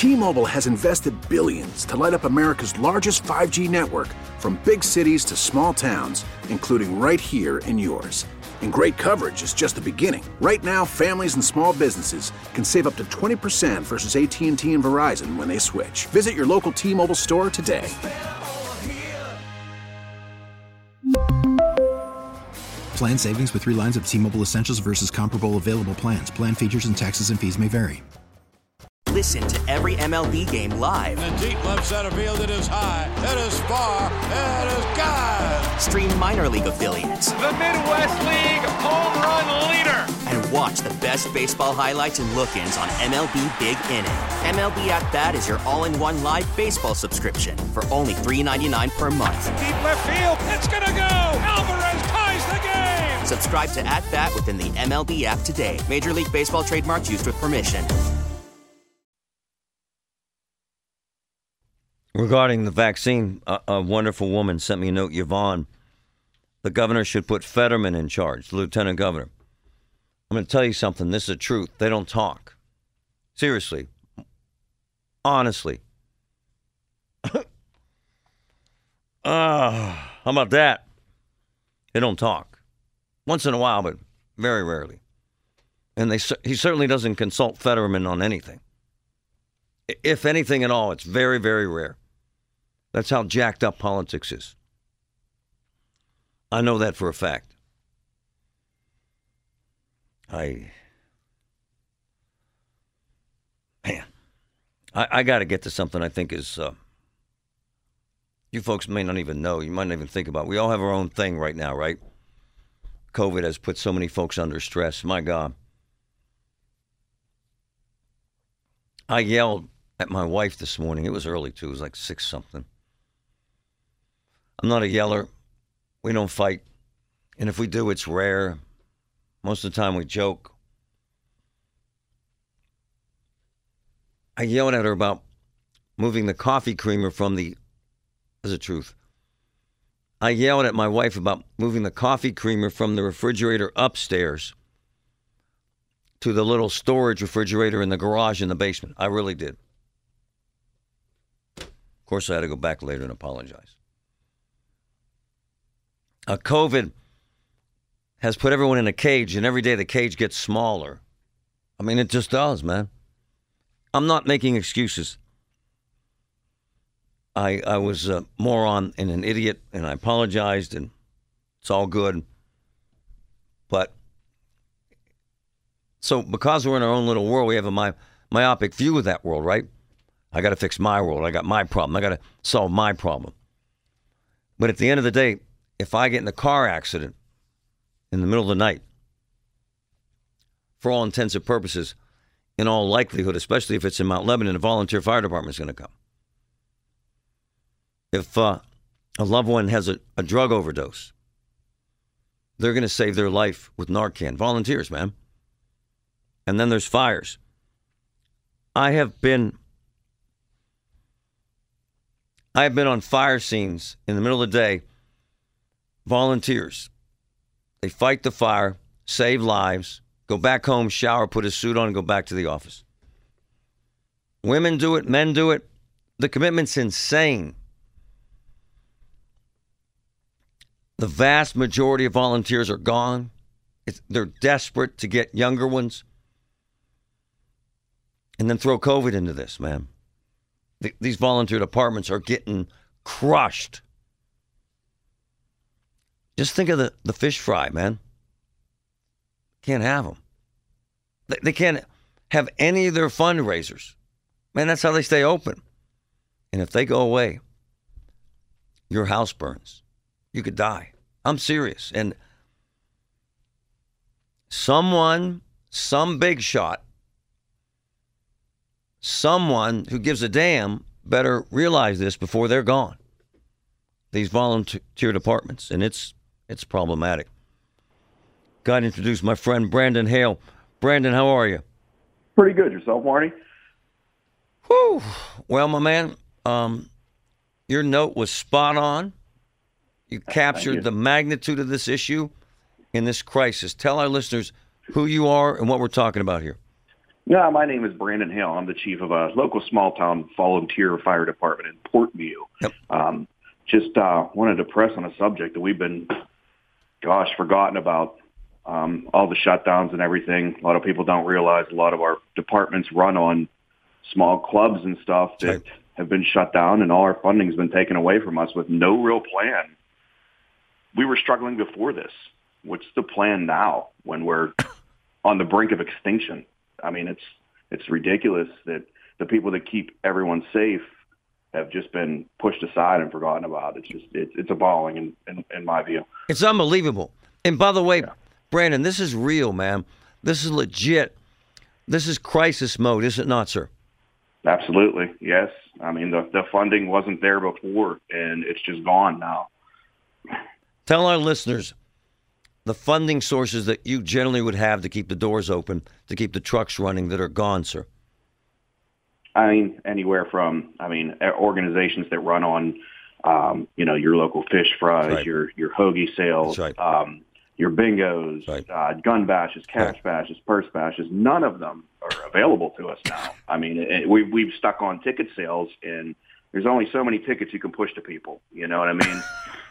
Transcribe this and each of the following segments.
T-Mobile has invested billions to light up America's largest 5G network, from big cities to small towns, including right here in yours. And great coverage is just the beginning. Right now, families and small businesses can save up to 20% versus AT&T and Verizon when they switch. Visit your local T-Mobile store today. Plan savings with 3 lines of T-Mobile Essentials versus comparable available plans. Plan features and taxes and fees may vary. Listen to every MLB game live. In the deep left center field, it is high, it is far, it is gone. Stream minor league affiliates. The Midwest League home run leader. And watch the best baseball highlights and look-ins on MLB Big Inning. MLB At Bat is your all-in-one live baseball subscription for only $3.99 per month. Deep left field, it's gonna go. Alvarez ties the game. Subscribe to At Bat within the MLB app today. Major League Baseball trademarks used with permission. Regarding the vaccine, a wonderful woman sent me a note, Yvonne. The governor should put Fetterman in charge, the lieutenant governor. I'm going to tell you something. This is the truth. They don't talk. Seriously. Honestly. How about that? They don't talk. Once in a while, but very rarely. And he certainly doesn't consult Fetterman on anything. If anything at all, it's very, very rare. That's how jacked up politics is. I know that for a fact. I got to get to something I think is, you folks may not even know, you might not even think about. We all have our own thing right now, right? COVID has put so many folks under stress. My God. I yelled at my wife this morning. It was early, too. It was like 6-something. I'm not a yeller. We don't fight. And if we do, it's rare. Most of the time we joke. I yelled at her about moving the coffee creamer from the... This is the truth. I yelled at my wife about moving the coffee creamer from the refrigerator upstairs to the little storage refrigerator in the garage in the basement. I really did. Of course, I had to go back later and apologize. COVID has put everyone in a cage, and every day the cage gets smaller. I mean, it just does, man. I'm not making excuses. I was a moron and an idiot, and I apologized, and it's all good. But, so because we're in our own little world, we have a myopic view of that world, right? I got to fix my world. I got my problem. I got to solve my problem. But at the end of the day, if I get in a car accident in the middle of the night, for all intents and purposes, in all likelihood, especially if it's in Mount Lebanon, a volunteer fire department is going to come. If a loved one has a drug overdose, they're going to save their life with Narcan. Volunteers, man. And then there's fires. I have been on fire scenes in the middle of the day. Volunteers. They fight the fire, save lives, go back home, shower, put a suit on, and go back to the office. Women do it, men do it. The commitment's insane. The vast majority of volunteers are gone. They're desperate to get younger ones. And then throw COVID into this, man. These volunteer departments are getting crushed. Just think of the fish fry, man. Can't have them. They can't have any of their fundraisers. Man, that's how they stay open. And if they go away, your house burns. You could die. I'm serious. And some big shot, someone who gives a damn better realize this before they're gone. These volunteer departments. And it's problematic. Got to introduce my friend Brandon Hale. Brandon, how are you? Pretty good. Yourself, Marty? Whew. Well, my man, your note was spot on. You captured the magnitude of this issue in this crisis. Tell our listeners who you are and what we're talking about here. Yeah, my name is Brandon Hale. I'm the chief of a local small-town volunteer fire department in Portview. Yep. Just wanted to press on a subject that we've been, forgotten about. All the shutdowns and everything. A lot of people don't realize a lot of our departments run on small clubs and stuff that have been shut down, and all our funding has been taken away from us with no real plan. We were struggling before this. What's the plan now when we're on the brink of extinction? I mean, it's ridiculous that the people that keep everyone safe have just been pushed aside and forgotten about. It's appalling in my view. It's unbelievable. And by the way, Brandon, this is real, man. This is legit. This is crisis mode, is it not, sir? Absolutely, yes. I mean, the funding wasn't there before, and it's just gone now. Tell our listeners the funding sources that you generally would have to keep the doors open, to keep the trucks running that are gone, sir. I mean, anywhere from, organizations that run on, your local fish fries, right. your hoagie sales, That's right. Your bingos, right. Gun bashes, cash bashes, purse bashes. None of them are available to us now. I mean, we've stuck on ticket sales, and there's only so many tickets you can push to people. You know what I mean?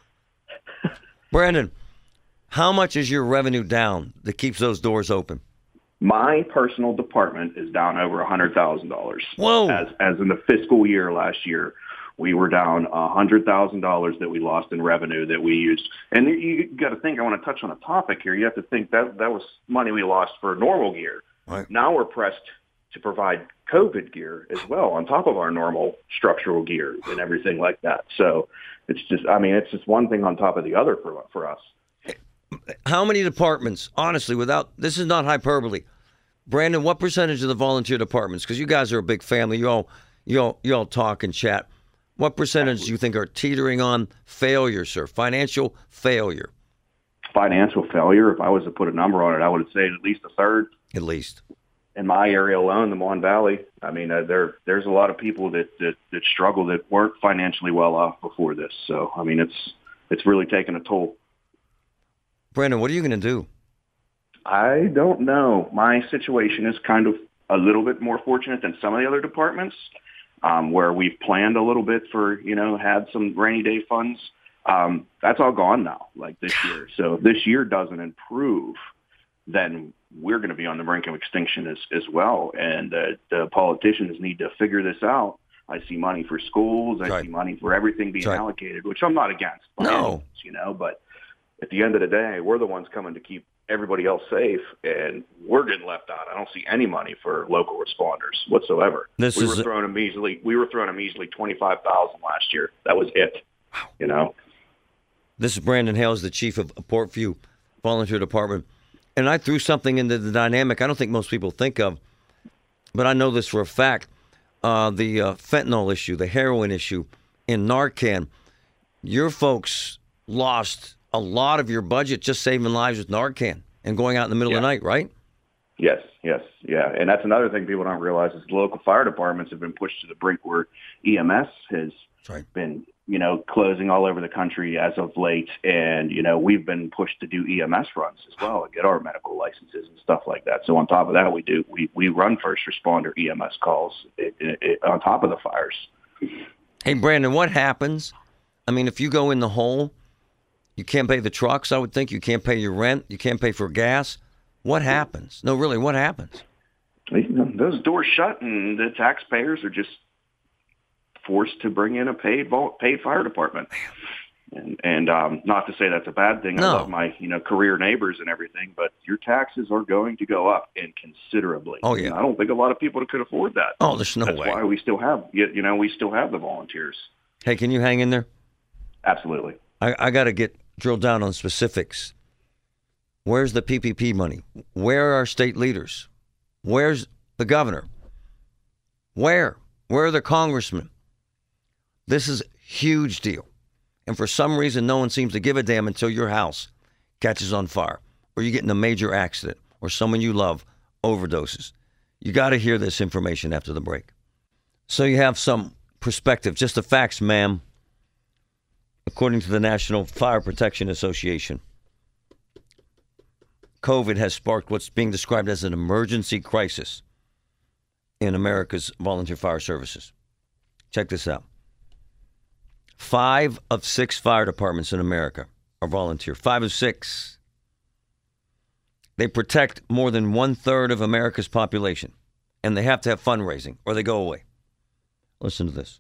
Brandon, how much is your revenue down that keeps those doors open? My personal department is down over $100,000. Whoa! As in the fiscal year last year, we were down $100,000 that we lost in revenue that we used. And you got to think, I want to touch on a topic here. You have to think that was money we lost for normal gear. Right. Now we're pressed to provide COVID gear as well on top of our normal structural gear and everything like that. So it's just one thing on top of the other for us. How many departments, honestly, this is not hyperbole. Brandon, what percentage of the volunteer departments, because you guys are a big family, you all talk and chat, what percentage do you think are teetering on failure, sir? Financial failure? Financial failure, if I was to put a number on it, I would say at least a third. At least. In my area alone, the Mon Valley, I mean, there's a lot of people that struggle that weren't financially well off before this. So, I mean, it's really taken a toll. Brandon, what are you going to do? I don't know. My situation is kind of a little bit more fortunate than some of the other departments, where we've planned a little bit for, had some rainy day funds. That's all gone now, like this year. So if this year doesn't improve, then we're going to be on the brink of extinction as well. And the politicians need to figure this out. I see money for schools. I see money for everything being allocated, which I'm not against. No. But at the end of the day, we're the ones coming to keep everybody else safe, and we're getting left out. I don't see any money for local responders whatsoever. We were throwing a measly $25,000 last year. That was it. Wow. This is Brandon Hales, the chief of Portview Volunteer Department, and I threw something into the dynamic I don't think most people think of, but I know this for a fact. The fentanyl issue, the heroin issue in Narcan. Your folks lost a lot of your budget just saving lives with Narcan and going out in the middle of the night, right? Yes. Yeah. And that's another thing people don't realize is the local fire departments have been pushed to the brink where EMS has been, closing all over the country as of late. And, we've been pushed to do EMS runs as well and get our medical licenses and stuff like that. So on top of that, we run first responder EMS calls on top of the fires. Hey, Brandon, what happens? I mean, if you go in the hole, you can't pay the trucks, I would think. You can't pay your rent. You can't pay for gas. What happens? No, really, what happens? Those doors shut, and the taxpayers are just forced to bring in a paid fire department. And not to say that's a bad thing. No. I love my career neighbors and everything, but your taxes are going to go up and considerably. Oh yeah. And I don't think a lot of people could afford that. Oh, there's no way. That's why we still have the volunteers. Hey, can you hang in there? Absolutely. I got to get drilled down on specifics. Where's the PPP money? Where are our state leaders? Where's the governor? Where are the congressmen? This is a huge deal. And for some reason, no one seems to give a damn until your house catches on fire or you get in a major accident or someone you love overdoses. You got to hear this information after the break. So you have some perspective. Just the facts, ma'am. According to the National Fire Protection Association, COVID has sparked what's being described as an emergency crisis in America's volunteer fire services. Check this out. 5 of 6 fire departments in America are volunteer. 5 of 6. They protect more than 1/3 of America's population, and they have to have fundraising or they go away. Listen to this.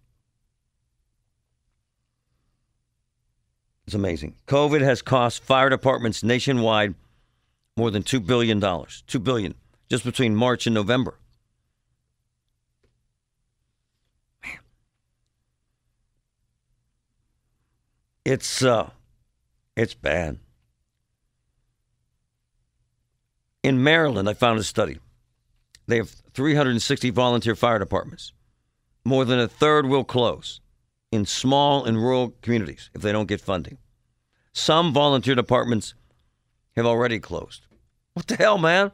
It's amazing. COVID has cost fire departments nationwide more than $2 billion. $2 billion just between March and November. Man. It's bad. In Maryland, I found a study. They have 360 volunteer fire departments. More than 1/3 will close in small and rural communities if they don't get funding. Some volunteer departments have already closed. What the hell, man?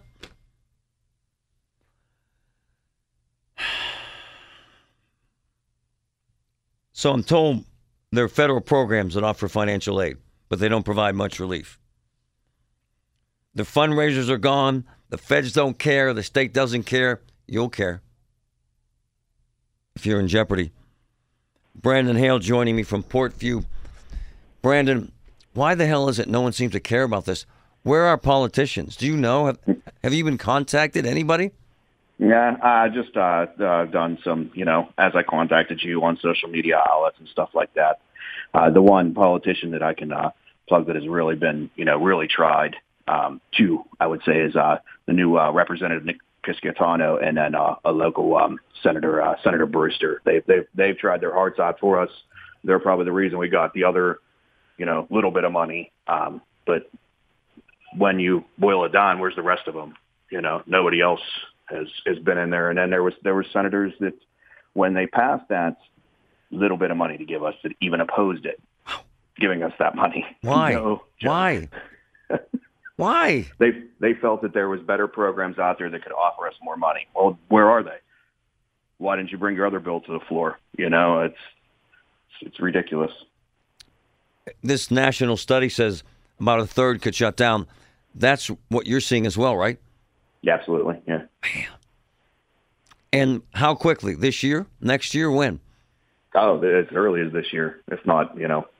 So I'm told there are federal programs that offer financial aid, but they don't provide much relief. The fundraisers are gone. The feds don't care. The state doesn't care. You'll care if you're in jeopardy. Brandon Hale joining me from Portview. Brandon, why the hell is it no one seems to care about this? Where are politicians? Do you know? Have you been contacted? Anybody? Yeah, I just done some, as I contacted you on social media outlets and stuff like that. The one politician that I can plug that has really been, really tried to, I would say, is the new Representative Nick Piscatano, and then a local Senator Brewster. They've tried their hearts out for us. They're probably the reason we got the other, little bit of money. But when you boil it down, where's the rest of them? Nobody else has been in there. And then there were senators that, when they passed that little bit of money to give us, that even opposed it, giving us that money. Why? Why? Why? They felt that there was better programs out there that could offer us more money. Well, where are they? Why didn't you bring your other bill to the floor? It's ridiculous. This national study says about 1/3 could shut down. That's what you're seeing as well, right? Yeah, absolutely. Yeah. Man. And how quickly? This year? Next year? When? Oh, as early as this year, if not,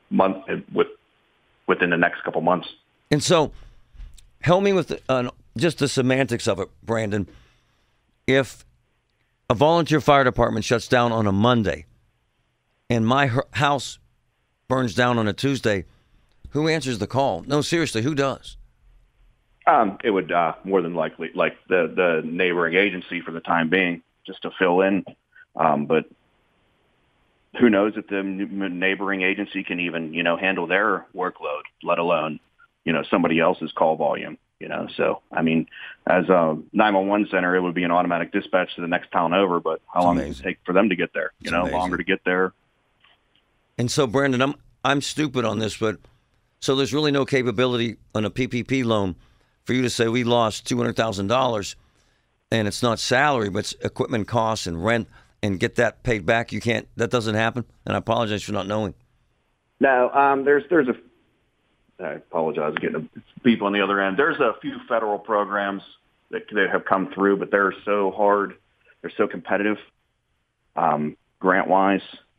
within the next couple months. And so, help me with just the semantics of it, Brandon. If a volunteer fire department shuts down on a Monday and my house burns down on a Tuesday, who answers the call? No, seriously, who does? It would more than likely, like the neighboring agency for the time being, just to fill in. But who knows if the neighboring agency can even, handle their workload, let alone, somebody else's call volume. So, I mean, as a 911 center, it would be an automatic dispatch to the next town over, but how long does it take for them to get there? Longer to get there. And so, Brandon, I'm stupid on this, but so there's really no capability on a PPP loan for you to say we lost $200,000 and it's not salary, but it's equipment costs and rent, and get that paid back. You can't, that doesn't happen. And I apologize for not knowing. No, I apologize getting people on the other end. There's a few federal programs that have come through, but they're so hard. They're so competitive, grant-wise,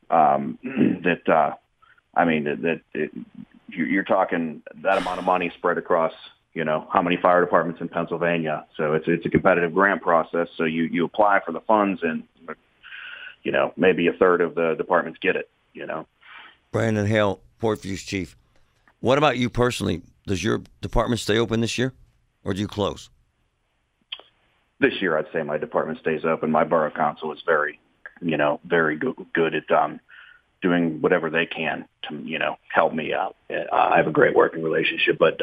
you're talking that amount of money spread across, how many fire departments in Pennsylvania. So it's a competitive grant process. So you apply for the funds, and, maybe 1/3 of the departments get it, Brandon Hale, Portview's chief. What about you personally? Does your department stay open this year, or do you close? This year, I'd say my department stays open. My borough council is very good at doing whatever they can to, help me out. I have a great working relationship, but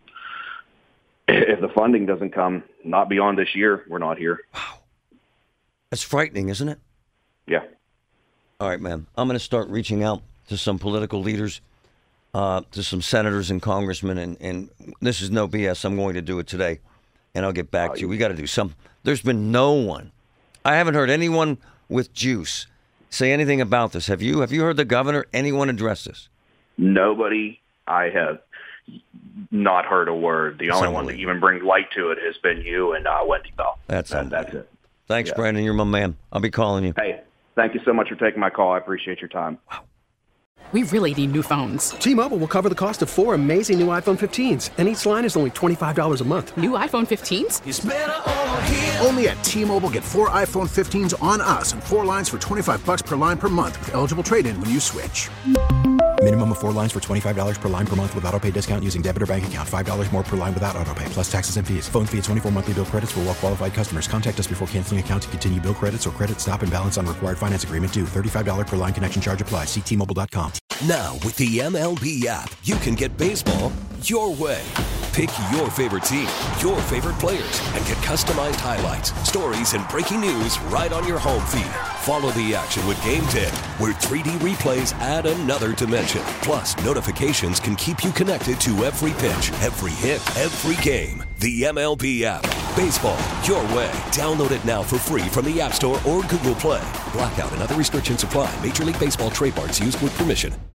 if the funding doesn't come, not beyond this year, we're not here. Wow. That's frightening, isn't it? Yeah. All right, man. I'm going to start reaching out to some political leaders, to some senators and congressmen, and this is no BS. I'm going to do it today, and I'll get back to you. We got to do something. There's been no one. I haven't heard anyone with juice say anything about this. Have you? Have you heard the governor? Anyone address this? Nobody. I have not heard a word. The only one that even brings light to it has been you and Wendy Bell. That's it. Thanks, Brandon. You're my man. I'll be calling you. Hey, thank you so much for taking my call. I appreciate your time. Wow. We really need new phones. T-Mobile will cover the cost of 4 amazing new iPhone 15s, and each line is only $25 a month. New iPhone 15s? It's better over here. Only at T-Mobile, get 4 iPhone 15s on us and 4 lines for $25 per line per month with eligible trade-in when you switch. Minimum of 4 lines for $25 per line per month with autopay discount using debit or bank account. $5 more per line without autopay, plus taxes and fees. Phone fee at 24 monthly bill credits for well-qualified customers. Contact us before canceling account to continue bill credits or credit stop and balance on required finance agreement due. $35 per line connection charge applies. See T-Mobile.com. Now, with the MLB app, you can get baseball your way. Pick your favorite team, your favorite players, and get customized highlights, stories, and breaking news right on your home feed. Follow the action with Game 10, where 3D replays add another dimension. Plus, notifications can keep you connected to every pitch, every hit, every game. The MLB app. Baseball your way. Download it now for free from the App Store or Google Play. Blackout and other restrictions apply. Major League Baseball trademarks used with permission.